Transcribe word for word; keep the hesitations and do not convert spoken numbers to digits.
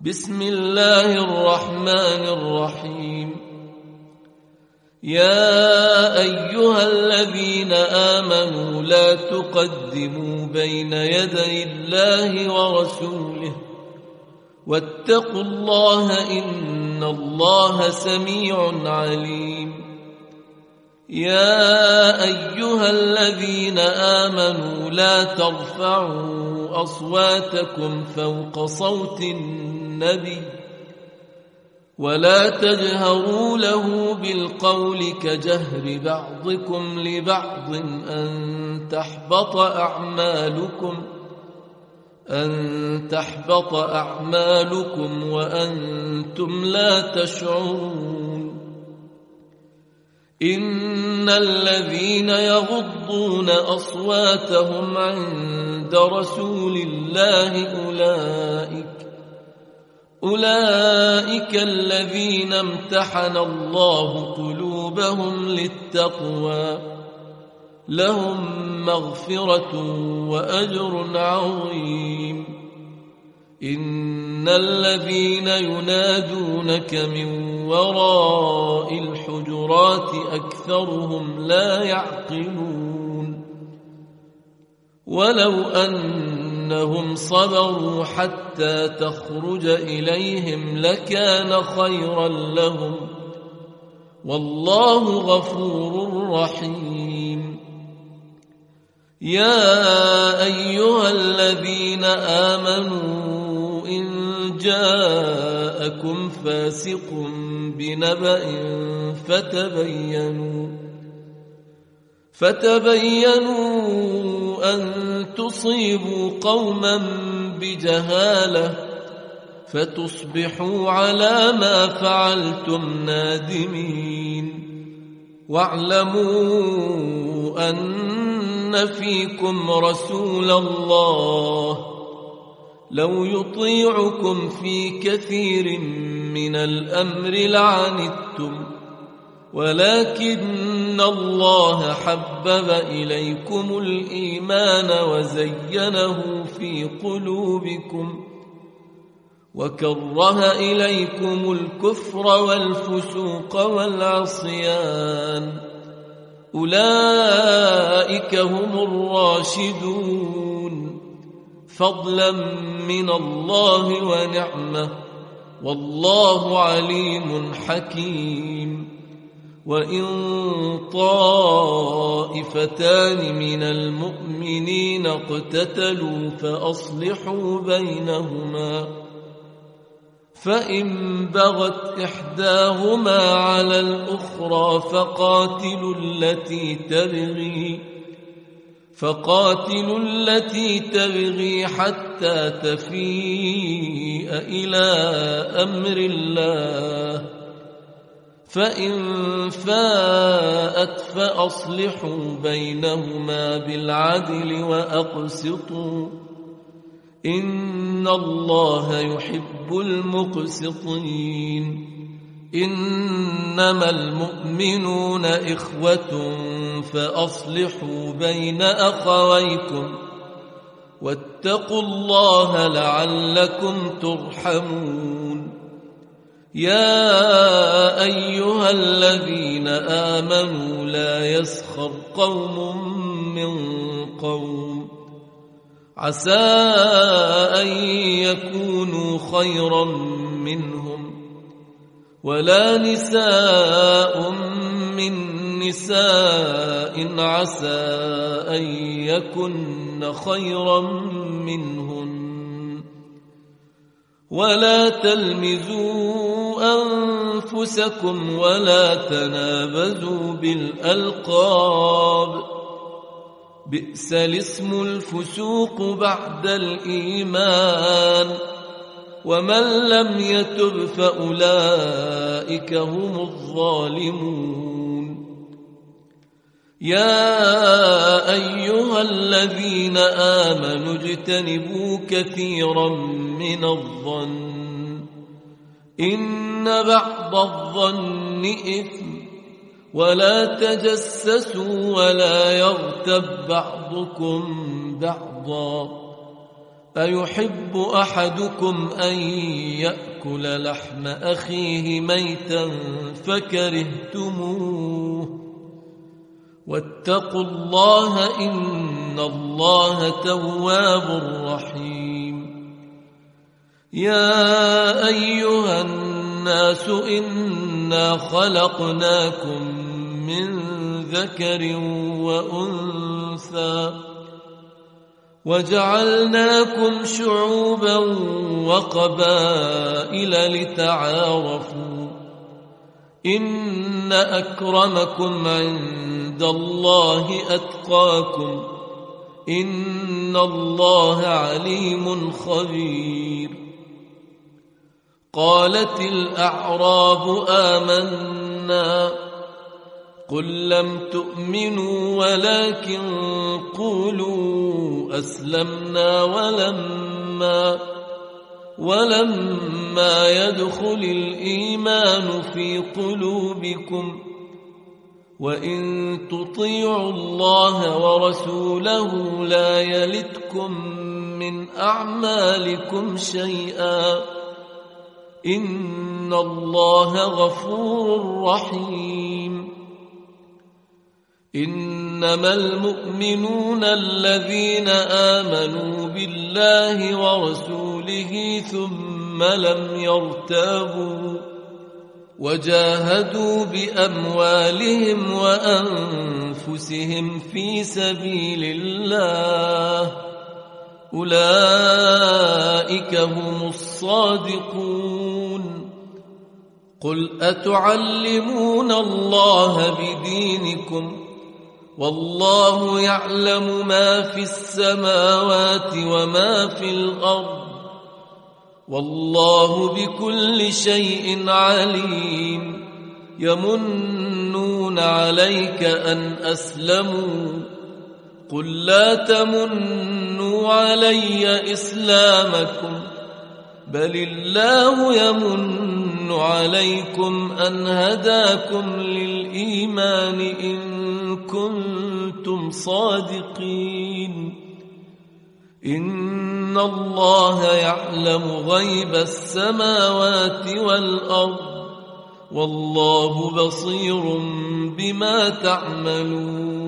بسم الله الرحمن الرحيم. يا أيها الذين آمنوا لا تقدموا بين يدي الله ورسوله واتقوا الله إن الله سميع عليم. يا أيها الذين آمنوا لا ترفعوا أصواتكم فوق صوت النبي ولا تجهروا له بالقول كجهر بعضكم لبعض أن تحبط أعمالكم أن تحبط أعمالكم وأنتم لا تشعرون. إن الذين يغضون أصواتهم عند رسول الله أولئك أولئك الذين امتحن الله قلوبهم للتقوى لهم مغفرة وأجر عظيم. إن الذين ينادونك من وراء الحجرات أكثرهم لا يعقلون. ولو أنهم صبروا حتى تخرج إليهم لكان خيرا لهم والله غفور رحيم. يا أيها الذين آمنوا إن جاءكم فاسق بنبأ فتبينوا فتبينوا أن تصيبوا قوما بجهالة فتصبحوا على ما فعلتم نادمين. واعلموا أن فيكم رسول الله لو يطيعكم في كثير من الأمر لعنتم ولكن الله حبب إليكم الإيمان وزينه في قلوبكم وكره إليكم الكفر والفسوق والعصيان أولئك هم الراشدون فضلا من الله ونعمة والله عليم حكيم. وإن طائفتان من المؤمنين اقتتلوا فأصلحوا بينهما فإن بغت إحداهما على الأخرى فقاتلوا التي تبغي فقاتلوا التي تبغي حتى تفيء إلى أمر الله فإن فاءت فأصلحوا بينهما بالعدل وأقسطوا إن الله يحب المقسطين. إنما المؤمنون إخوة فأصلحوا بين أخويكم واتقوا الله لعلكم ترحمون. يا أيها الذين آمنوا لا يسخر قوم من قوم عسى أن يكونوا خيرا منهم ولا نساء من نساء عسى أن يكن خيرا منهن ولا تلمزوا أنفسكم ولا تنابزوا بالألقاب بئس الاسم الفسوق بعد الإيمان ومن لم يتب فأولئك هم الظالمون. يا أيها الذين آمنوا اجتنبوا كثيرا من الظن إن بعض الظن إثم ولا تجسسوا ولا يغتب بعضكم بعضا أيحب أحدكم أن يأكل لحم أخيه ميتا فكرهتموه واتقوا الله إن الله تواب رحيم. يا أيها الناس إنا خلقناكم من ذكر وأنثى وجعلناكم شعوبا وقبائل لتعارفوا إن أكرمكم عند الله أتقاكم إن الله عليم خبير. قالت الأعراب آمنا قل لم تؤمنوا ولكن قولوا أسلمنا ولما ولما يدخل الإيمان في قلوبكم وإن تطيعوا الله ورسوله لا يلتكم من أعمالكم شيئا إن الله غفور رحيم. إنما المؤمنون الذين آمنوا بالله ورسوله ثم لم يرتابوا وجاهدوا بأموالهم وأنفسهم في سبيل الله أولئك هم الصادقون. قل أتعلمون الله بدينكم والله يعلم ما في السماوات وما في الأرض والله بكل شيء عليم. يمنون عليك أن أسلموا قل لا تمنوا علي إسلامكم بل الله يمن عليكم أن هداكم للإيمان إن كنتم صادقين. إن الله يعلم غيب السماوات والأرض والله بصير بما تعملون.